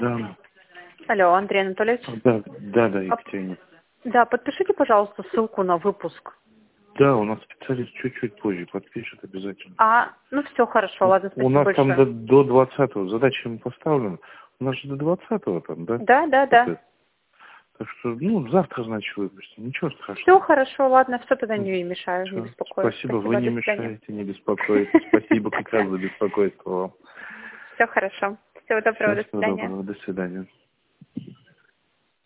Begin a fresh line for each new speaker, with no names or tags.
Да,
Алло, Андрей Анатольевич.
да, Екатерина.
Да, подпишите, пожалуйста, ссылку на выпуск.
Да, у нас специалист чуть-чуть позже подпишет обязательно.
Ну все, хорошо, ладно,
У
спасибо
нас там
большое.
до 20-го, задача ему поставлена. У нас же до 20-го там, да?
Да.
Так что, завтра, значит, выпустим. Ничего страшного.
Все хорошо, ладно, все тогда не мешаю, не
Всё.
беспокоюсь.
Спасибо, вы не
до свидания.
мешаете, не беспокойтесь. Спасибо как раз за беспокойство вам.
Все хорошо. Всего доброго,
Всего
до свидания.
доброго, до свидания.